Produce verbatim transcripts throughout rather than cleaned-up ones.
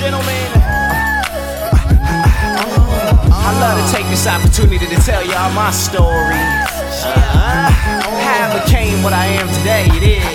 gentlemen, I love to take this opportunity to tell y'all my story. How I became what I am today, it is.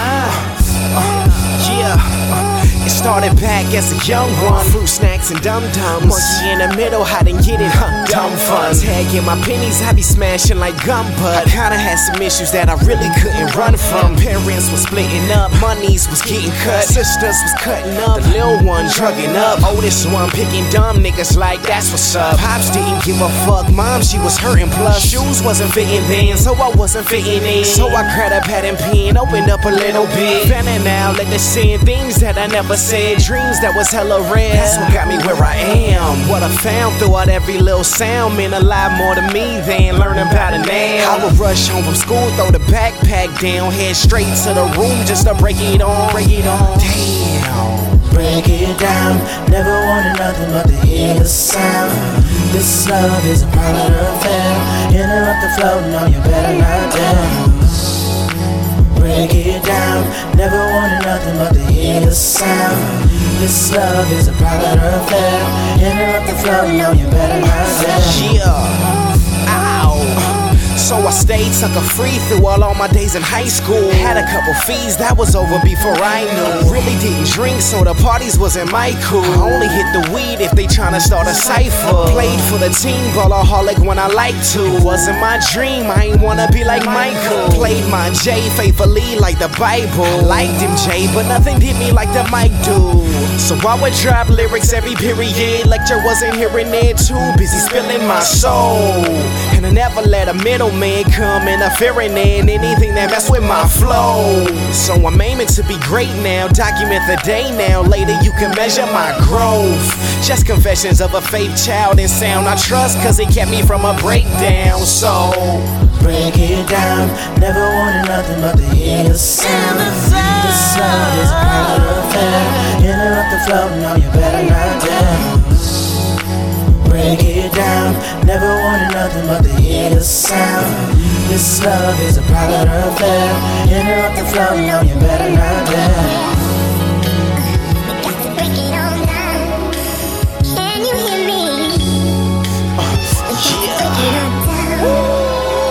Yeah. It started back as a young one. Fruit snacks and dum-dums. Monkey in the middle, hide and get it, huh? Dumb fun. Tagging my pennies, I be smashing like gum, but I kinda had some issues that I really couldn't run from. Parents was splitting up, monies was getting cut, sisters was cutting up, the little one drugging up, oldest one picking dumb niggas like that's what's up. Pops didn't give a fuck, mom she was hurting, plus shoes wasn't fitting then, so I wasn't fitting in. So I grabbed a pad and pen, opened up a little bit, fanning out like the saying things that I never said, dreams that was hella rare. That's what got me where I am. What I found throughout every little sound meant a lot more to me than learning about it now. I would rush home from school, throw the backpack down, head straight to the room just to break it on. Break it on. Damn. Break it down. Never wanted nothing but to hear the sound. This love is a private affair. Interrupt the flow, no, you better not dance. Break it down. Never wanted nothing but to hear the sound. This love is a private affair. Interrupt the flow, no, you better not dance. Yeah. Ow. So I stayed, took a free through all, all my days in high school. Had a couple fees, that was over before I knew. Really didn't drink, so the parties wasn't my cool. I only hit the weed if they tryna start a cipher. Played for the team, ballaholic when I like to. Wasn't my dream, I ain't wanna be like Michael. Played my J faithfully like the Bible. Liked him J, but nothing did me like the mic do. So I would drop lyrics every period. Lecture wasn't hearing it, too busy spilling my soul. And I never let a middleman come interfering in anything that mess with my flow. So I'm aiming to be great now, document the day now. Later you can measure my growth. Just confessions of a faith child and sound I trust, cause it kept me from a breakdown. So break it down. Never wanted nothing but to hear the sound. This love is a private affair. Interrupt the flow, no, you better not dance. Break it down. Never wanted nothing but to hear the sound. This love is a private affair. Interrupt the flow, no, you better not dance. Break it on down. Can you hear me? Break it on down.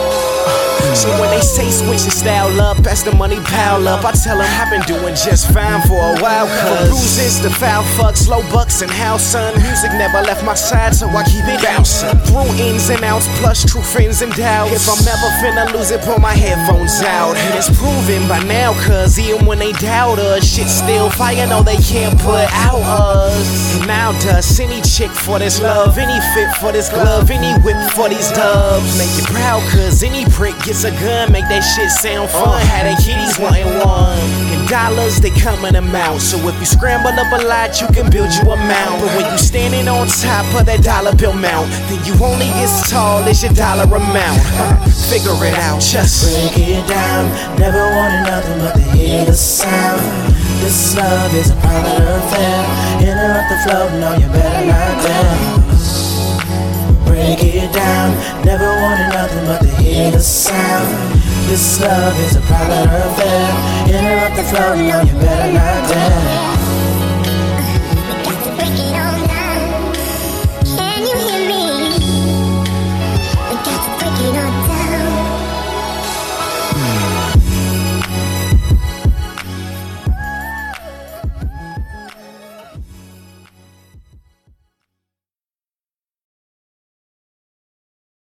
So when they say switch your style up as the money pile up, I tell them I've been doing just fine for a while. Cause bruises, the foul fucks, low bucks and house son. Music never left my side, so I keep it bouncing. Through ins and outs, plus true friends and doubts. If I'm ever finna lose it, pull my headphones out. And it's proven by now, cause even when they doubt us, shit still fire, no they can't put out us. And now dust any chick for this love, any fit for this glove, any whip for these dubs. Make you proud, cause any prick gets a gun, make that shit sound fun. Had the kitties wanting one. And dollars, they come in amount. So if you scramble up a lot, you can build you a mount. But when you standing on top of that dollar bill mount, then you only get as tall as your dollar amount. Figure it out, just break it down. Never wanted nothing but to hear the sound. This love is a private affair. Interrupt the flow, no, you better not dance. Break it down. Never wanted nothing but to hear the sound. This love is a private affair. Interrupt the flow, no, you better not dance.